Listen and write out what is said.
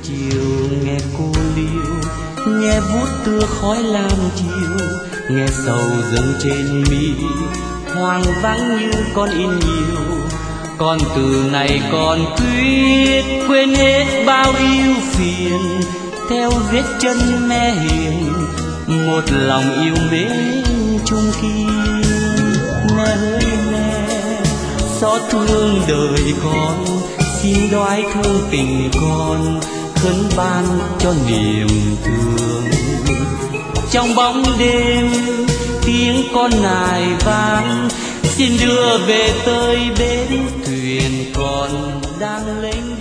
chiều nghe cô liêu, nghe vuốt tưa khói lam chiều, nghe sầu dâng trên mi, hoang vắng như con in nhiều. Con từ này còn quyết quên hết bao yêu phiền, theo vết chân mẹ hiền, một lòng yêu mến chung kia. Mẹ ơi mẹ, xót thương đời con, xin đoái thương tình con, khấn ban cho niềm thương. Trong bóng đêm tiếng con nài vang, xin đưa về tới bến thuyền còn đang lênh